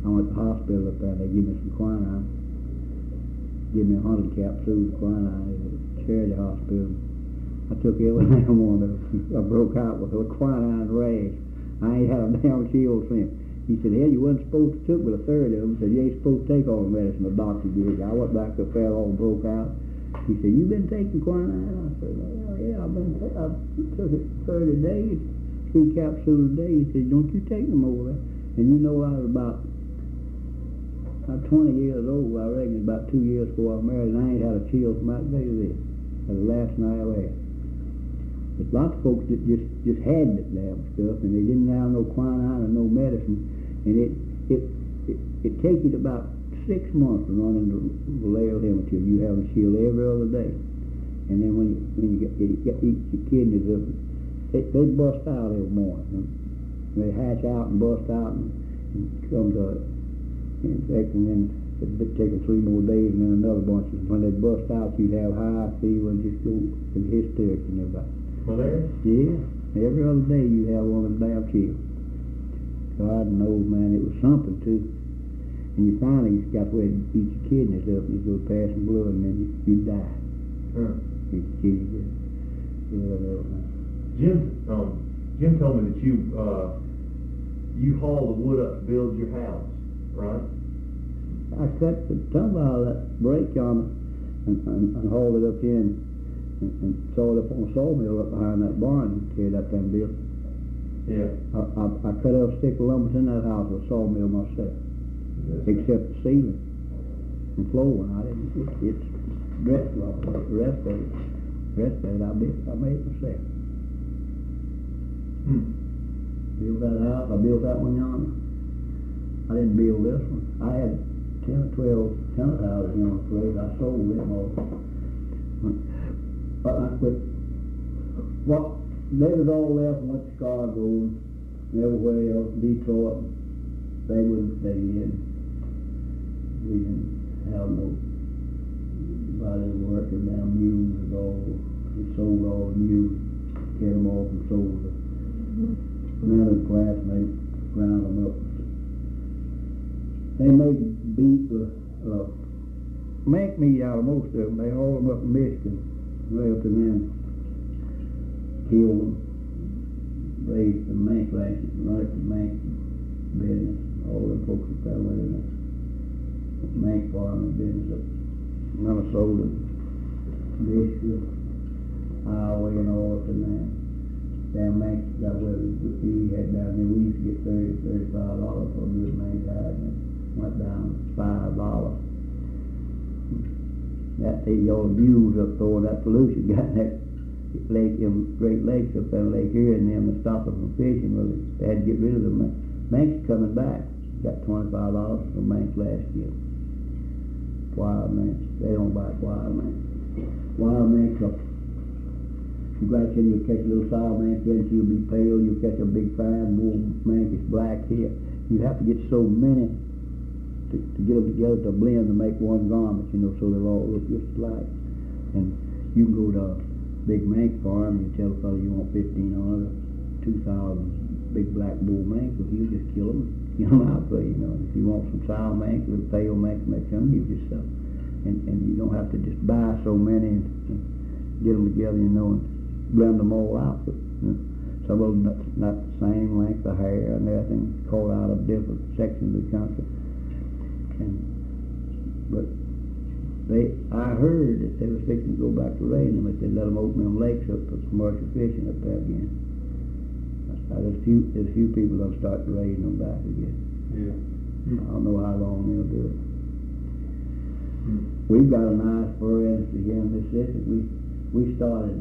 went to the hospital up there. They gave me some quinine. Give me 100 capsules of quinine at Charity Hospital. I took every damn one of them. I broke out with a quinine rash. I ain't had a damn chill since. He said, hell, you wasn't supposed to take but a third of them. He said, you ain't supposed to take all the medicine. The doctor did. I went back to the fair, all broke out. He said, you been taking quinine? I said, well, yeah, I took it 30 days, 3 capsules a day. He said, don't you take no more of that. And you know, I was about 20 years old, I reckon, about 2 years before I married, and I ain't had a chill from that day to this. That's the last night I ever had. But lots of folks that just had that damn stuff, and they didn't have no quinine or no medicine, and it takes you about 6 months to run into Vallejo Hematil. You have a chill every other day, and then when you get your kidneys up, they bust out every morning. They hatch out and bust out and come to infection, and then it take 3 more days, and then another bunch. When they bust out, you'd have high fever and just go in hysterics and everybody. Malaria? Yeah, every other day you have one of them damn chills. God knows, man, it was something too. And you finally got to eat your kidneys up, and you go passing blood, and then you die. Eat your kidneys up. Jim told me that you haul the wood up to build your house, right? I cut the tongue out of that brake on it and hauled it up in and sawed it up on a sawmill up behind that barn and carried that damn bill. Yeah. I cut up a stick of lumber in that house with a sawmill myself, except the ceiling and flooring. I didn't. It's dressed off. The rest of it, I made it myself. Built that house. I built that one yonder. I didn't build this one. I had 10 or 12 tenant houses in the place. I sold them all. But well, they was all left and went to Chicago and everywhere else, Detroit. They wouldn't stay in. We didn't have nobody working down mules at all. We sold all the mules, get them off and sold them. Another classmate ground them up. They made beef mink meat out of most of them. They hauled them up in Michigan, way up and then killed them, raised the mink ranches, run the mink business. All them folks that fell in the mink farming business up Minnesota, Michigan, Iowa, and all up in there. Damn mink got where we had down there. We used to get $30, $35 for a good mink hide, and it went down $5. That all the mules up there, that pollution got in that lake, them Great Lakes up there, Lake Erie, and them to stop them from fishing. Well, they had to get rid of them. Minks coming back. Got $25 for minks last year. Wild minks. They don't bite wild minks. Wild minks are. You go out here, you'll catch a little sow mink, and you'll be pale. You'll catch a big fine bull mink, it's black here. You have to get so many to get them together to blend to make one garment, you know, so they'll all look just alike. And you can go to a big mink farm, you tell a fellow you want 1,500, 2,000 big black bull minks, well, he'll just kill them out for you, you know. If you want some sow minks, little pale minks, make some, give yourself. And you don't have to just buy so many and get them together, you know, and blend them all out. But, you know, some of them not the same length of hair and everything, caught out of different sections of the country. But I heard that they were fixing to go back to raiding them if they let them open them lakes up for commercial fishing up there again. There's a few people that'll start raiding them back again. Yeah. I don't know how long they'll do it. We've got a nice fur industry here in Mississippi. We started,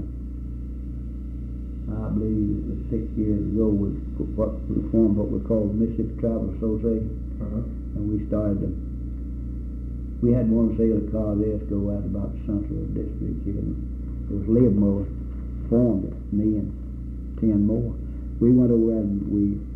I believe it was 6 years ago, we formed what we call the Mississippi Travel Association. And we started we had one sale at Cardesco out about the central district here. It was Livermore formed it, me and 10 more. We went over and we